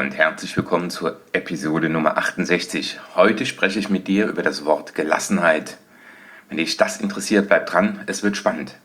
und herzlich willkommen zur Episode Nummer 68. Heute spreche ich mit dir über das Wort Gelassenheit. Wenn dich das interessiert, bleib dran, es wird spannend.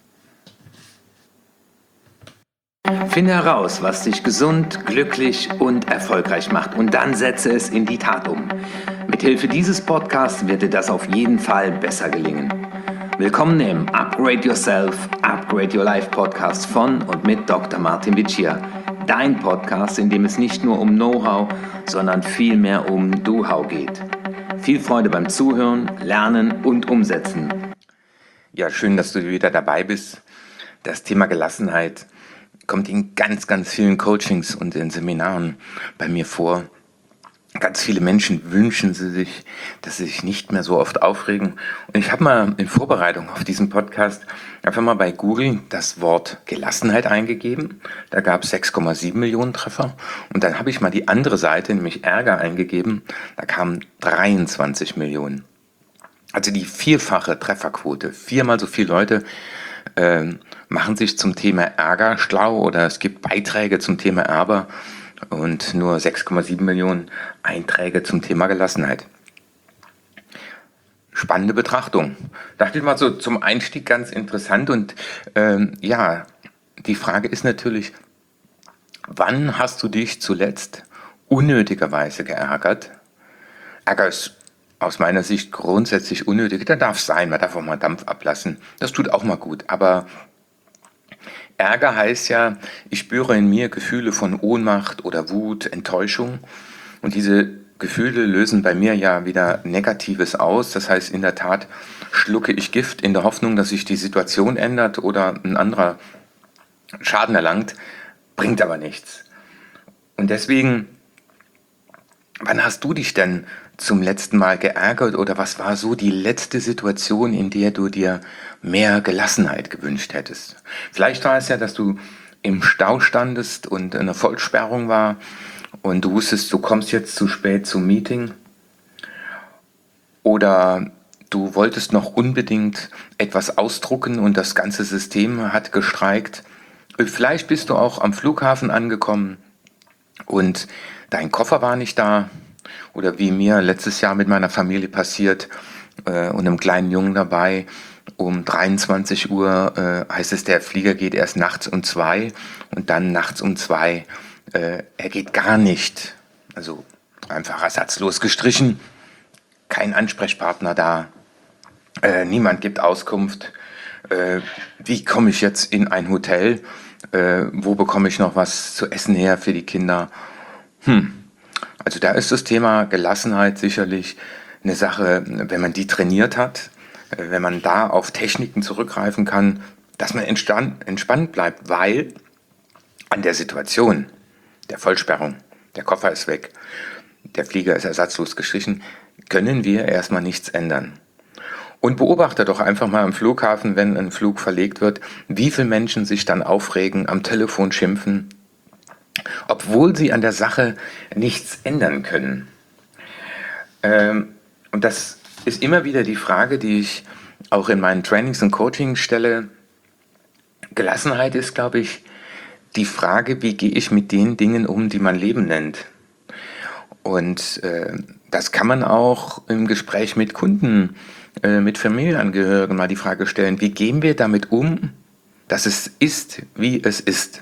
Finde heraus, was dich gesund, glücklich und erfolgreich macht und dann setze es in die Tat um. Mithilfe dieses Podcasts wird dir das auf jeden Fall besser gelingen. Willkommen im Upgrade Yourself, Upgrade Your Life Podcast von und mit Dr. Martin Vicia. Dein Podcast, in dem es nicht nur um Know-how, sondern vielmehr um Do-how geht. Viel Freude beim Zuhören, Lernen und Umsetzen. Ja, schön, dass du wieder dabei bist. Das Thema Gelassenheit kommt in ganz, ganz vielen Coachings und in Seminaren bei mir vor. Ganz viele Menschen wünschen sich, dass sie sich nicht mehr so oft aufregen. Und ich habe mal in Vorbereitung auf diesen Podcast einfach mal bei Google das Wort Gelassenheit eingegeben. Da gab es 6,7 Millionen Treffer. Und dann habe ich mal die andere Seite, nämlich Ärger, eingegeben. Da kamen 23 Millionen. Also die vierfache Trefferquote. Viermal so viele Leute machen sich zum Thema Ärger schlau oder es gibt Beiträge zum Thema Ärger. Und nur 6,7 Millionen Einträge zum Thema Gelassenheit. Spannende Betrachtung. Dachte ich mal so zum Einstieg ganz interessant. Und die Frage ist natürlich, wann hast du dich zuletzt unnötigerweise geärgert? Ärger ist aus meiner Sicht grundsätzlich unnötig. Da darf es sein, man darf auch mal Dampf ablassen. Das tut auch mal gut, aber Ärger heißt ja, ich spüre in mir Gefühle von Ohnmacht oder Wut, Enttäuschung und diese Gefühle lösen bei mir ja wieder Negatives aus. Das heißt, in der Tat schlucke ich Gift in der Hoffnung, dass sich die Situation ändert oder ein anderer Schaden erlangt, bringt aber nichts. Und deswegen, wann hast du dich denn zum letzten Mal geärgert oder was war so die letzte Situation, in der du dir mehr Gelassenheit gewünscht hättest? Vielleicht war es ja, dass du im Stau standest und eine Vollsperrung war und du wusstest, du kommst jetzt zu spät zum Meeting oder du wolltest noch unbedingt etwas ausdrucken und das ganze System hat gestreikt. Vielleicht bist du auch am Flughafen angekommen und dein Koffer war nicht da. Oder wie mir letztes Jahr mit meiner Familie passiert und einem kleinen Jungen dabei, um 23 Uhr heißt es, der Flieger geht erst nachts um 2 und dann nachts um 2, er geht gar nicht. Also einfach ersatzlos gestrichen, kein Ansprechpartner da, niemand gibt Auskunft. Wie komme ich jetzt in ein Hotel? Wo bekomme ich noch was zu essen her für die Kinder? Also da ist das Thema Gelassenheit sicherlich eine Sache, wenn man die trainiert hat, wenn man da auf Techniken zurückgreifen kann, dass man entspannt bleibt, weil an der Situation der Vollsperrung, der Koffer ist weg, der Flieger ist ersatzlos gestrichen, können wir erstmal nichts ändern. Und beobachte doch einfach mal am Flughafen, wenn ein Flug verlegt wird, wie viele Menschen sich dann aufregen, am Telefon schimpfen, obwohl sie an der Sache nichts ändern können. Und das ist immer wieder die Frage, die ich auch in meinen Trainings und Coachings stelle. Gelassenheit ist, glaube ich, die Frage, wie gehe ich mit den Dingen um, die man Leben nennt. Und das kann man auch im Gespräch mit Kunden, mit Familienangehörigen mal die Frage stellen, wie gehen wir damit um, dass es ist, wie es ist.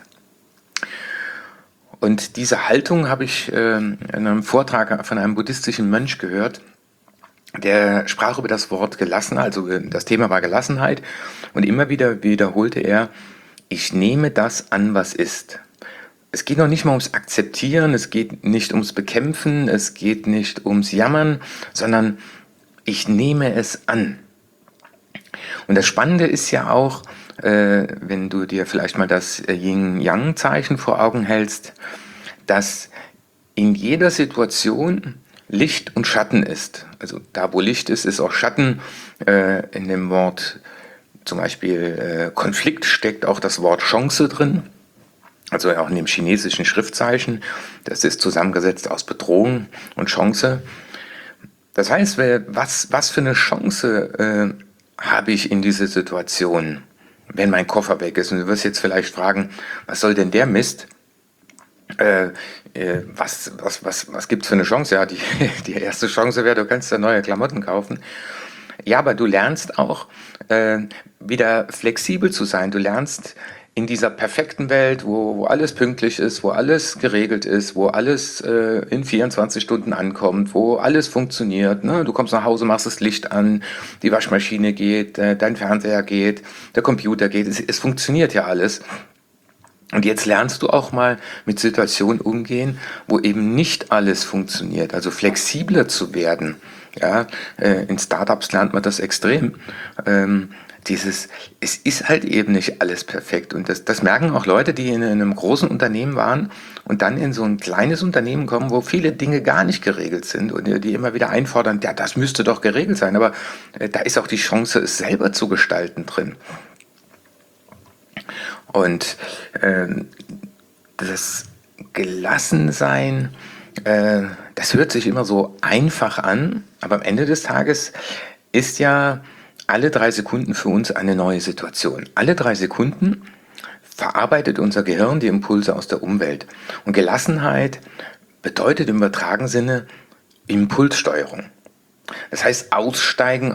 Und diese Haltung habe ich in einem Vortrag von einem buddhistischen Mönch gehört, der sprach über das Wort Gelassenheit, also das Thema war Gelassenheit und immer wieder wiederholte er, ich nehme das an, was ist. Es geht noch nicht mal ums Akzeptieren, es geht nicht ums Bekämpfen, es geht nicht ums Jammern, sondern ich nehme es an. Und das Spannende ist ja auch, wenn du dir vielleicht mal das Yin-Yang-Zeichen vor Augen hältst, dass in jeder Situation Licht und Schatten ist. Also da, wo Licht ist, ist auch Schatten. In dem Wort zum Beispiel Konflikt steckt auch das Wort Chance drin. Also auch in dem chinesischen Schriftzeichen. Das ist zusammengesetzt aus Bedrohung und Chance. Das heißt, was für eine Chance habe ich in dieser Situation, wenn mein Koffer weg ist? Und du wirst jetzt vielleicht fragen, was soll denn der Mist? Äh, was gibt's für eine Chance? Ja, die, die erste Chance wäre, du kannst dir neue Klamotten kaufen. Ja, aber du lernst auch äh, wieder flexibel zu sein. Du lernst in dieser perfekten Welt, wo alles pünktlich ist, wo alles geregelt ist, wo alles in 24 Stunden ankommt, wo alles funktioniert. Ne? Du kommst nach Hause, machst das Licht an, die Waschmaschine geht, dein Fernseher geht, der Computer geht. Es funktioniert ja alles. Und jetzt lernst du auch mal mit Situationen umgehen, wo eben nicht alles funktioniert, also flexibler zu werden. Ja, in Startups lernt man das extrem. Es ist halt eben nicht alles perfekt. Und das merken auch Leute, die in einem großen Unternehmen waren und dann in so ein kleines Unternehmen kommen, wo viele Dinge gar nicht geregelt sind und die immer wieder einfordern, ja, das müsste doch geregelt sein. Aber da ist auch die Chance, es selber zu gestalten drin. Und das Gelassensein, das hört sich immer so einfach an, aber am Ende des Tages ist ja alle 3 Sekunden für uns eine neue Situation. Alle 3 Sekunden verarbeitet unser Gehirn die Impulse aus der Umwelt. Und Gelassenheit bedeutet im übertragenen Sinne Impulssteuerung. Das heißt, aussteigen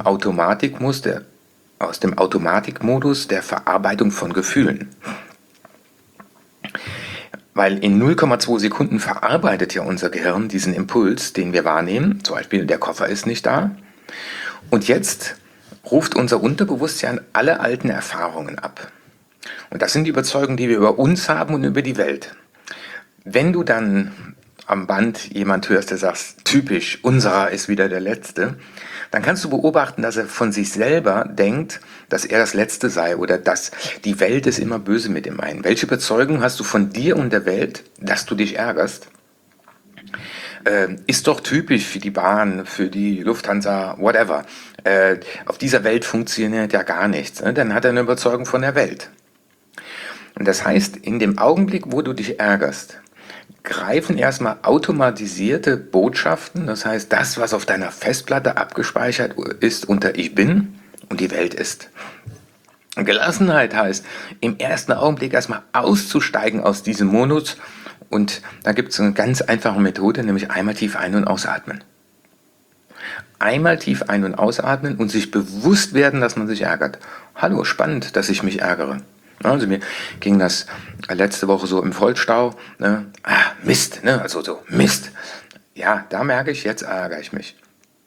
aus dem Automatikmodus der Verarbeitung von Gefühlen. Weil in 0,2 Sekunden verarbeitet ja unser Gehirn diesen Impuls, den wir wahrnehmen. Zum Beispiel, der Koffer ist nicht da. Und jetzt ruft unser Unterbewusstsein alle alten Erfahrungen ab. Und das sind die Überzeugungen, die wir über uns haben und über die Welt. Wenn du dann am Band jemand hörst, der sagt, typisch, unserer ist wieder der Letzte, dann kannst du beobachten, dass er von sich selber denkt, dass er das Letzte sei oder dass die Welt es immer böse mit ihm meint. Welche Überzeugung hast du von dir und der Welt, dass du dich ärgerst? Ist doch typisch für die Bahn, für die Lufthansa, whatever. Auf dieser Welt funktioniert ja gar nichts. Ne? Dann hat er eine Überzeugung von der Welt. Und das heißt, in dem Augenblick, wo du dich ärgerst, greifen erstmal automatisierte Botschaften, das heißt das, was auf deiner Festplatte abgespeichert ist unter Ich bin und die Welt ist. Gelassenheit heißt, im ersten Augenblick erstmal auszusteigen aus diesem Modus und da gibt es eine ganz einfache Methode, nämlich einmal tief ein- und ausatmen. Einmal tief ein- und ausatmen und sich bewusst werden, dass man sich ärgert. Hallo, spannend, dass ich mich ärgere. Also mir ging das letzte Woche so im Vollstau, ne? Mist, ne? Also so Mist. Ja, da merke ich, jetzt ärgere ich mich.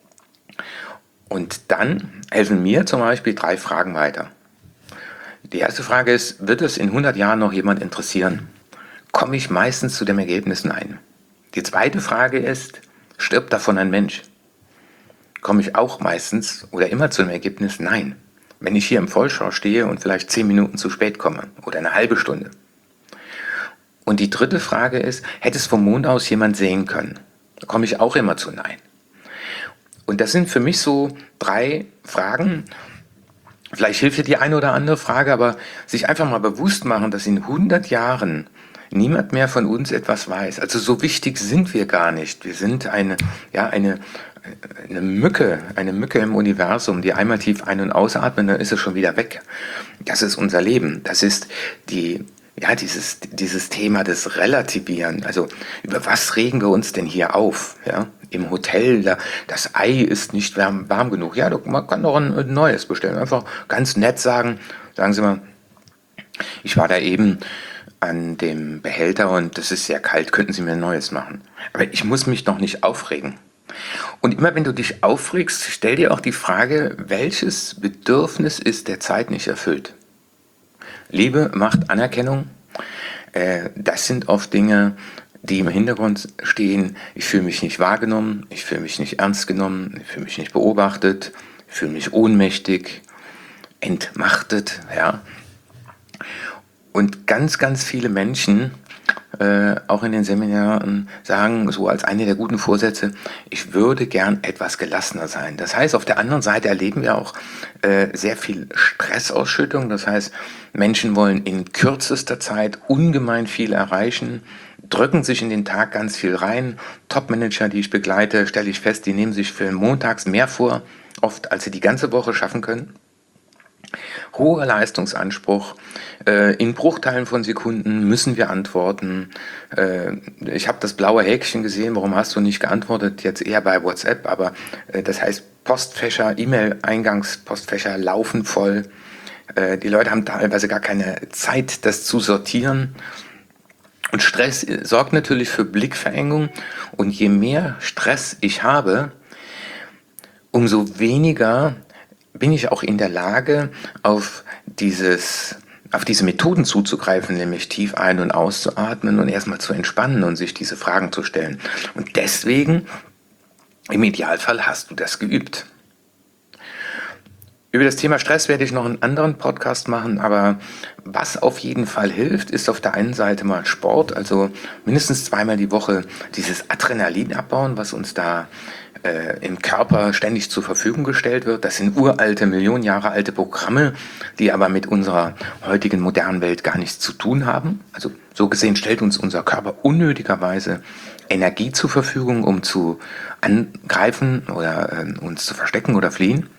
Und dann helfen mir zum Beispiel 3 Fragen weiter. Die erste Frage ist, wird es in 100 Jahren noch jemand interessieren? Komme ich meistens zu dem Ergebnis nein. Die zweite Frage ist, stirbt davon ein Mensch? Komme ich auch meistens oder immer zu dem Ergebnis nein. Wenn ich hier im Vollstau stehe und vielleicht 10 Minuten zu spät komme oder eine halbe Stunde. Und die dritte Frage ist, hätte es vom Mond aus jemand sehen können? Da komme ich auch immer zu nein. Und das sind für mich so 3 Fragen. Vielleicht hilft dir die eine oder andere Frage, aber sich einfach mal bewusst machen, dass in 100 Jahren niemand mehr von uns etwas weiß. Also so wichtig sind wir gar nicht. Wir sind eine Mücke im Universum, die einmal tief ein- und ausatmen, dann ist es schon wieder weg. Das ist unser Leben. Das ist dieses Thema des Relativieren. Also über was regen wir uns denn hier auf? Ja? Im Hotel, das Ei ist nicht warm genug. Ja, man kann doch ein neues bestellen. Einfach ganz nett sagen Sie mal, ich war da eben an dem Behälter und es ist sehr kalt, könnten Sie mir ein neues machen? Aber ich muss mich doch nicht aufregen. Und immer wenn du dich aufregst, stell dir auch die Frage, welches Bedürfnis ist derzeit nicht erfüllt? Liebe, Macht, Anerkennung, das sind oft Dinge, die im Hintergrund stehen. Ich fühle mich nicht wahrgenommen, ich fühle mich nicht ernst genommen, ich fühle mich nicht beobachtet, ich fühle mich ohnmächtig, entmachtet, ja. Und ganz, ganz viele Menschen, auch in den Seminaren, sagen so als eine der guten Vorsätze, ich würde gern etwas gelassener sein. Das heißt, auf der anderen Seite erleben wir auch sehr viel Stressausschüttung. Das heißt, Menschen wollen in kürzester Zeit ungemein viel erreichen, drücken sich in den Tag ganz viel rein. Top-Manager, die ich begleite, stelle ich fest, die nehmen sich für montags mehr vor, oft als sie die ganze Woche schaffen können. hoher Leistungsanspruch. In Bruchteilen von Sekunden müssen wir antworten. Ich habe das blaue Häkchen gesehen, warum hast du nicht geantwortet? Jetzt eher bei WhatsApp, aber das heißt Postfächer, E-Mail-Eingangspostfächer laufen voll. Die Leute haben teilweise gar keine Zeit, das zu sortieren. Und Stress sorgt natürlich für Blickverengung. Und je mehr Stress ich habe, umso weniger bin ich auch in der Lage, auf diese Methoden zuzugreifen, nämlich tief ein- und auszuatmen und erstmal zu entspannen und sich diese Fragen zu stellen. Und deswegen, im Idealfall, hast du das geübt. Über das Thema Stress werde ich noch einen anderen Podcast machen, aber was auf jeden Fall hilft, ist auf der einen Seite mal Sport, also mindestens zweimal die Woche dieses Adrenalin abbauen, was uns da im Körper ständig zur Verfügung gestellt wird. Das sind uralte, Millionen Jahre alte Programme, die aber mit unserer heutigen modernen Welt gar nichts zu tun haben. Also so gesehen stellt uns unser Körper unnötigerweise Energie zur Verfügung, um zu angreifen oder uns zu verstecken oder fliehen.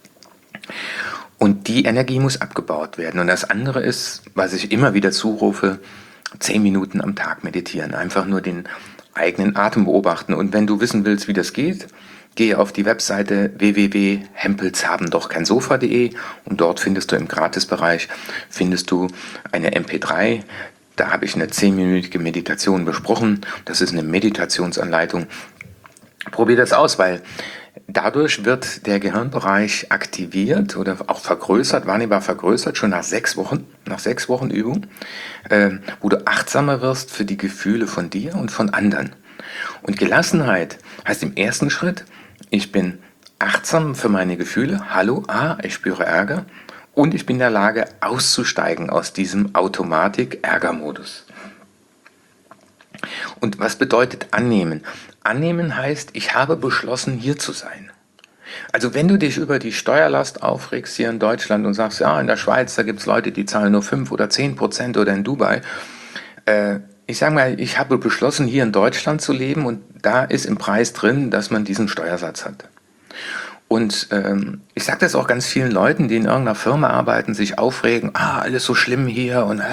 Und die Energie muss abgebaut werden. Und das andere ist, was ich immer wieder zurufe, 10 Minuten am Tag meditieren. Einfach nur den eigenen Atem beobachten. Und wenn du wissen willst, wie das geht, gehe auf die Webseite www.hempelshabendochkeinsofa.de und dort findest du im Gratisbereich eine MP3. Da habe ich eine 10-minütige Meditation besprochen. Das ist eine Meditationsanleitung. Probier das aus, weil dadurch wird der Gehirnbereich aktiviert oder auch vergrößert, wahrnehmbar vergrößert, schon nach 6 Wochen Übung, wo du achtsamer wirst für die Gefühle von dir und von anderen. Und Gelassenheit heißt im ersten Schritt, ich bin achtsam für meine Gefühle. Hallo, ich spüre Ärger und ich bin in der Lage auszusteigen aus diesem Automatik-Ärger-Modus. Und was bedeutet annehmen? Annehmen heißt, ich habe beschlossen, hier zu sein. Also wenn du dich über die Steuerlast aufregst hier in Deutschland und sagst, ja, in der Schweiz, da gibt es Leute, die zahlen nur 5 oder 10% oder in Dubai. Ich sage mal, ich habe beschlossen, hier in Deutschland zu leben und da ist im Preis drin, dass man diesen Steuersatz hat. Und ich sage das auch ganz vielen Leuten, die in irgendeiner Firma arbeiten, sich aufregen, alles so schlimm hier und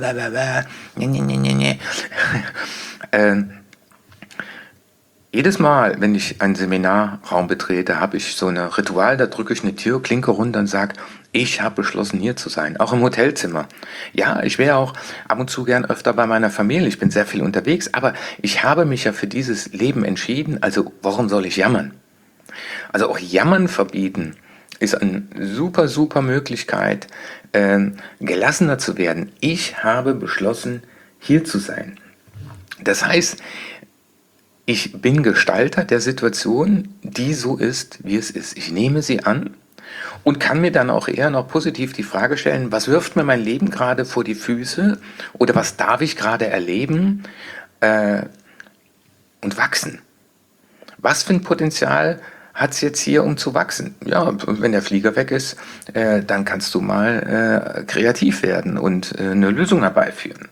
jedes Mal, wenn ich einen Seminarraum betrete, habe ich so ein Ritual, da drücke ich eine Türklinke runter und sage, ich habe beschlossen, hier zu sein, auch im Hotelzimmer. Ja, ich wäre auch ab und zu gern öfter bei meiner Familie, ich bin sehr viel unterwegs, aber ich habe mich ja für dieses Leben entschieden, also warum soll ich jammern? Also auch Jammern verbieten ist eine super, super Möglichkeit, gelassener zu werden. Ich habe beschlossen, hier zu sein. Das heißt, ich bin Gestalter der Situation, die so ist, wie es ist. Ich nehme sie an und kann mir dann auch eher noch positiv die Frage stellen, was wirft mir mein Leben gerade vor die Füße oder was darf ich gerade erleben und wachsen. Was für ein Potenzial hat es jetzt hier, um zu wachsen? Ja, wenn der Flieger weg ist, dann kannst du mal kreativ werden und eine Lösung herbeiführen.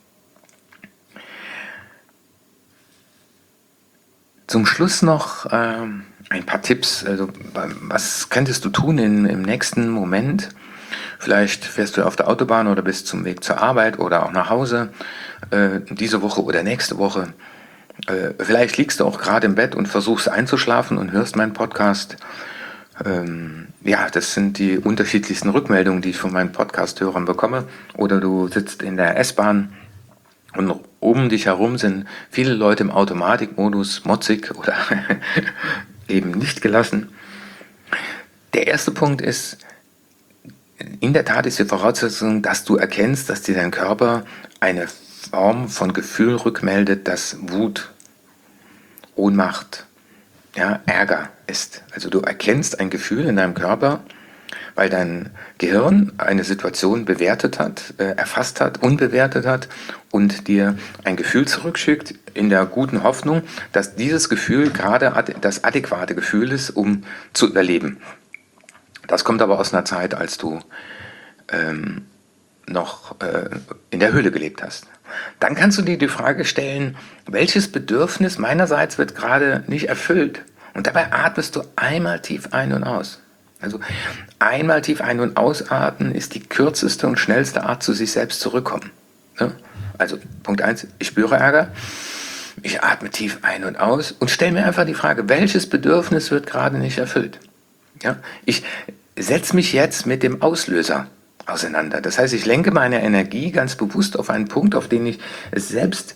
Zum Schluss noch ein paar Tipps. Also, was könntest du tun im nächsten Moment? Vielleicht fährst du auf der Autobahn oder bist zum Weg zur Arbeit oder auch nach Hause diese Woche oder nächste Woche. Vielleicht liegst du auch gerade im Bett und versuchst einzuschlafen und hörst meinen Podcast. Ja, das sind die unterschiedlichsten Rückmeldungen, die ich von meinen Podcast-Hörern bekomme. Oder du sitzt in der S-Bahn und um dich herum sind viele Leute im Automatikmodus, motzig oder eben nicht gelassen. Der erste Punkt ist, in der Tat ist die Voraussetzung, dass du erkennst, dass dir dein Körper eine Form von Gefühl rückmeldet, das Wut, Ohnmacht, ja, Ärger ist. Also du erkennst ein Gefühl in deinem Körper, weil dein Gehirn eine Situation bewertet hat, erfasst hat, unbewertet hat und dir ein Gefühl zurückschickt in der guten Hoffnung, dass dieses Gefühl gerade das adäquate Gefühl ist, um zu überleben. Das kommt aber aus einer Zeit, als du noch in der Höhle gelebt hast. Dann kannst du dir die Frage stellen, welches Bedürfnis meinerseits wird gerade nicht erfüllt? Und dabei atmest du einmal tief ein und aus. Also einmal tief ein- und ausatmen ist die kürzeste und schnellste Art, zu sich selbst zurückkommen. Ne? Also Punkt 1, ich spüre Ärger, ich atme tief ein und aus und stelle mir einfach die Frage, welches Bedürfnis wird gerade nicht erfüllt? Ja? Ich setze mich jetzt mit dem Auslöser auseinander. Das heißt, ich lenke meine Energie ganz bewusst auf einen Punkt, auf den ich es selbst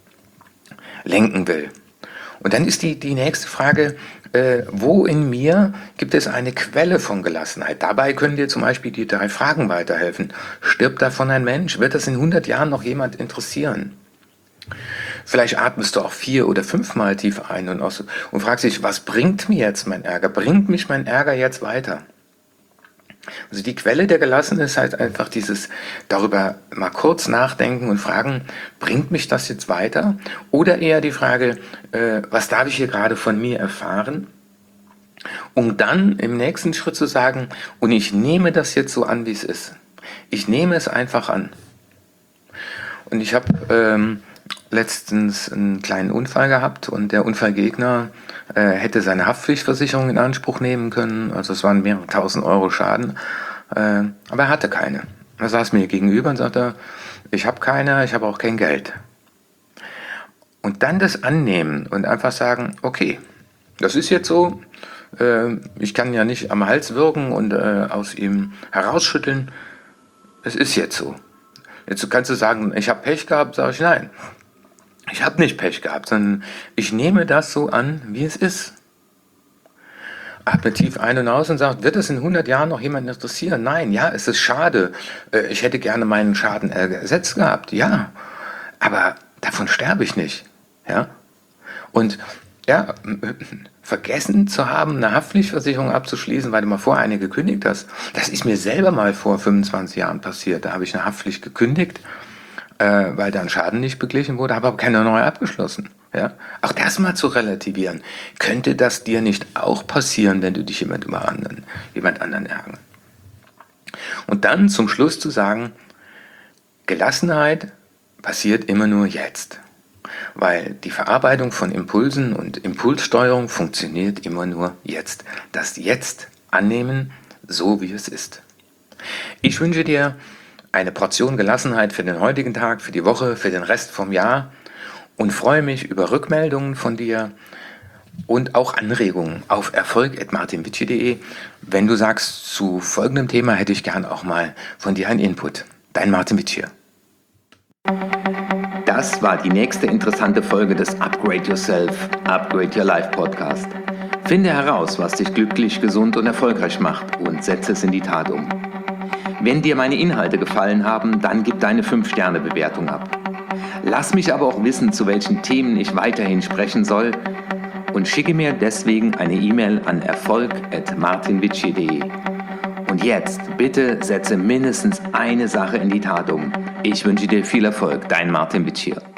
lenken will. Und dann ist die nächste Frage, wo in mir gibt es eine Quelle von Gelassenheit? Dabei können dir zum Beispiel die 3 Fragen weiterhelfen. Stirbt davon ein Mensch? Wird das in 100 Jahren noch jemand interessieren? Vielleicht atmest du auch 4 oder 5 Mal tief ein und aus und fragst dich, was bringt mir jetzt mein Ärger? Bringt mich mein Ärger jetzt weiter? Also die Quelle der Gelassenheit ist halt einfach dieses darüber mal kurz nachdenken und fragen, bringt mich das jetzt weiter? Oder eher die Frage, was darf ich hier gerade von mir erfahren? Um dann im nächsten Schritt zu sagen, und ich nehme das jetzt so an, wie es ist. Ich nehme es einfach an. Und ich habe letztens einen kleinen Unfall gehabt und der Unfallgegner hätte seine Haftpflichtversicherung in Anspruch nehmen können. Also es waren mehrere tausend Euro Schaden, aber er hatte keine. Er saß mir gegenüber und sagte, ich habe keine, ich habe auch kein Geld. Und dann das annehmen und einfach sagen, okay, das ist jetzt so, ich kann ja nicht am Hals wirken und aus ihm herausschütteln, es ist jetzt so. Jetzt kannst du sagen, ich habe Pech gehabt, sage ich nein. Ich habe nicht Pech gehabt, sondern ich nehme das so an, wie es ist. Atme tief ein und aus und sagt, wird es in 100 Jahren noch jemanden interessieren? Nein, ja, es ist schade. Ich hätte gerne meinen Schaden ersetzt gehabt, ja. Aber davon sterbe ich nicht, ja. Und ja, vergessen zu haben, eine Haftpflichtversicherung abzuschließen, weil du mal vorher eine gekündigt hast. Das ist mir selber mal vor 25 Jahren passiert. Da habe ich eine Haftpflicht gekündigt, weil dann Schaden nicht beglichen wurde, habe aber keine neue abgeschlossen. Ja? Auch das mal zu relativieren. Könnte das dir nicht auch passieren, wenn du dich jemand anderen ärgern? Und dann zum Schluss zu sagen, Gelassenheit passiert immer nur jetzt. Weil die Verarbeitung von Impulsen und Impulssteuerung funktioniert immer nur jetzt. Das Jetzt annehmen, so wie es ist. Ich wünsche dir eine Portion Gelassenheit für den heutigen Tag, für die Woche, für den Rest vom Jahr und freue mich über Rückmeldungen von dir und auch Anregungen auf erfolg@martinvici.de. Wenn du sagst, zu folgendem Thema hätte ich gern auch mal von dir einen Input. Dein Martin Vici. Das war die nächste interessante Folge des Upgrade Yourself, Upgrade Your Life Podcast. Finde heraus, was dich glücklich, gesund und erfolgreich macht und setze es in die Tat um. Wenn dir meine Inhalte gefallen haben, dann gib deine 5-Sterne-Bewertung ab. Lass mich aber auch wissen, zu welchen Themen ich weiterhin sprechen soll und schicke mir deswegen eine E-Mail an erfolg@martinvici.de. Und jetzt bitte setze mindestens eine Sache in die Tat um. Ich wünsche dir viel Erfolg, dein Martin Vici.